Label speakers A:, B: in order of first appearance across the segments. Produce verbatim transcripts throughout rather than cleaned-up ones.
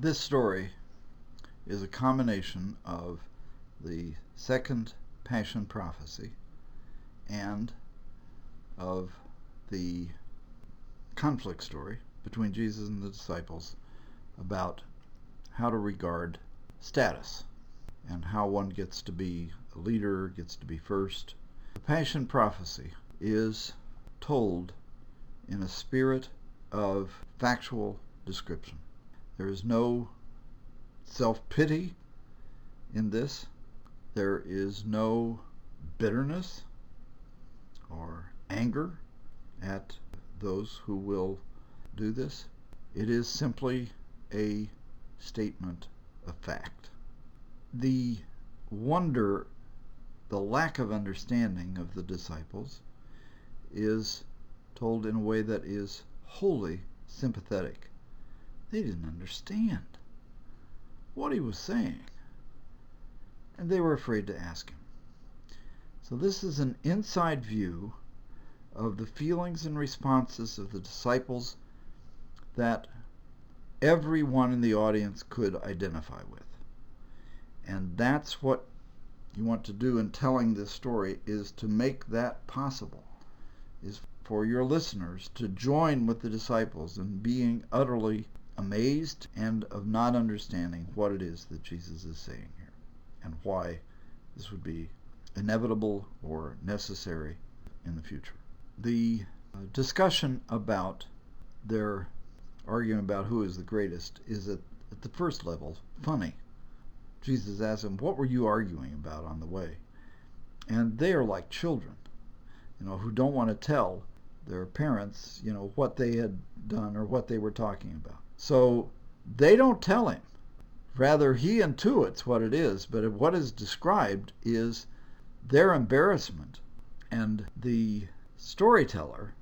A: This story is a combination of the second Passion prophecy and of the conflict story between Jesus and the disciples about how to regard status and how one gets to be a leader, gets to be first. The Passion prophecy is told in a spirit of factual description. There is no self-pity in this. There is no bitterness or anger at those who will do this. It is simply a statement of fact. The wonder, the lack of understanding of the disciples is told in a way that is wholly sympathetic. They didn't understand what he was saying, and they were afraid to ask him. So this is an inside view of the feelings and responses of the disciples that everyone in the audience could identify with. And that's what you want to do in telling this story, is to make that possible, is for your listeners to join with the disciples in being utterly amazed and of not understanding what it is that Jesus is saying here and why this would be inevitable or necessary in the future. The uh, discussion about their argument about who is the greatest is at, at the first level funny. Jesus asked them, "What were you arguing about on the way?" And they are like children, you know, who don't want to tell their parents, you know, what they had done or what they were talking about. So they don't tell him. Rather, he intuits what it is, but what is described is their embarrassment. And the storyteller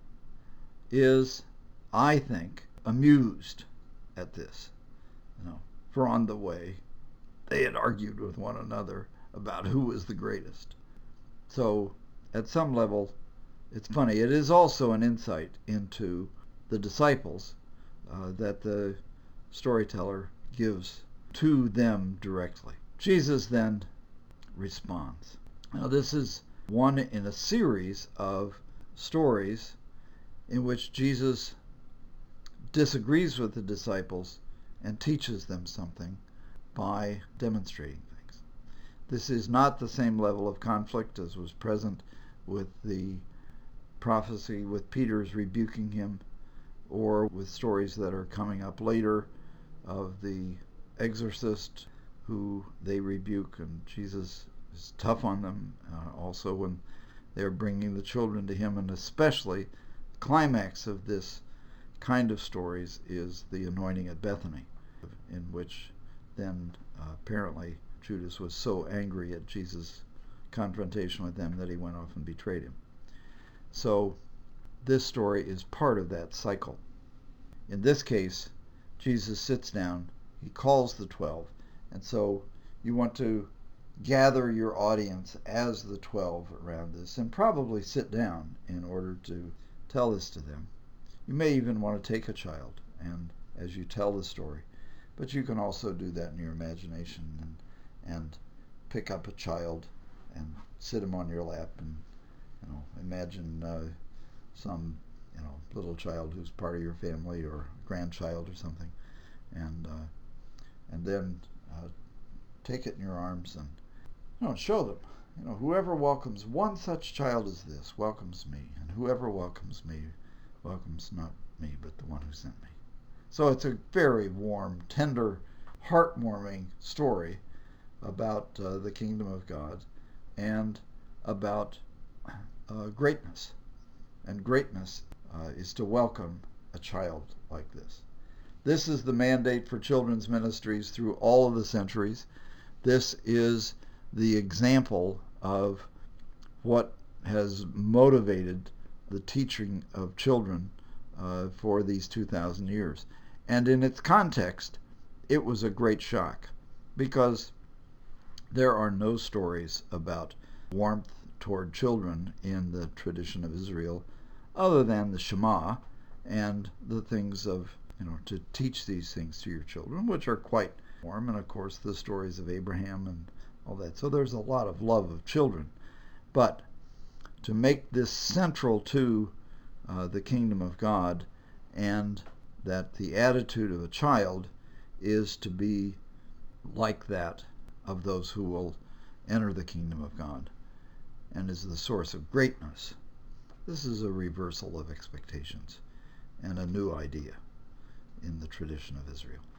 A: is, I think, amused at this. You know, for on the way, they had argued with one another about who was the greatest. So, at some level, it's funny. It is also an insight into the disciples uh, that the storyteller gives to them directly. Jesus then responds. Now, this is one in a series of stories in which Jesus disagrees with the disciples and teaches them something by demonstrating things. This is not the same level of conflict as was present with the prophecy with Peter's rebuking him, or with stories that are coming up later of the exorcist who they rebuke, and Jesus is tough on them uh, also when they're bringing the children to him. And especially the climax of this kind of stories is the anointing at Bethany, in which then uh, apparently Judas was so angry at Jesus' confrontation with them that he went off and betrayed him. So this story is part of that cycle. In this case, Jesus sits down, he calls the twelve, and so you want to gather your audience as the twelve around this and probably sit down in order to tell this to them. You may even want to take a child and as you tell the story, but you can also do that in your imagination and, and pick up a child and sit him on your lap and, you know, imagine uh, some, you know, little child who's part of your family or grandchild or something, and uh, and then uh, take it in your arms and, you know, show them, you know, whoever welcomes one such child as this welcomes me, and whoever welcomes me welcomes not me but the one who sent me. So it's a very warm, tender, heartwarming story about uh, the kingdom of God and about uh, greatness. And greatness uh, is to welcome a child like this. This is the mandate for children's ministries through all of the centuries. This is the example of what has motivated the teaching of children uh, for these two thousand years. And in its context, it was a great shock, because there are no stories about warmth toward children in the tradition of Israel other than the Shema and the things of you know, to teach these things to your children, which are quite warm, and of course the stories of Abraham and all that. So there's a lot of love of children. But to make this central to uh, the kingdom of God, and that the attitude of a child is to be like that of those who will enter the kingdom of God, and is the source of greatness. This is a reversal of expectations and a new idea in the tradition of Israel.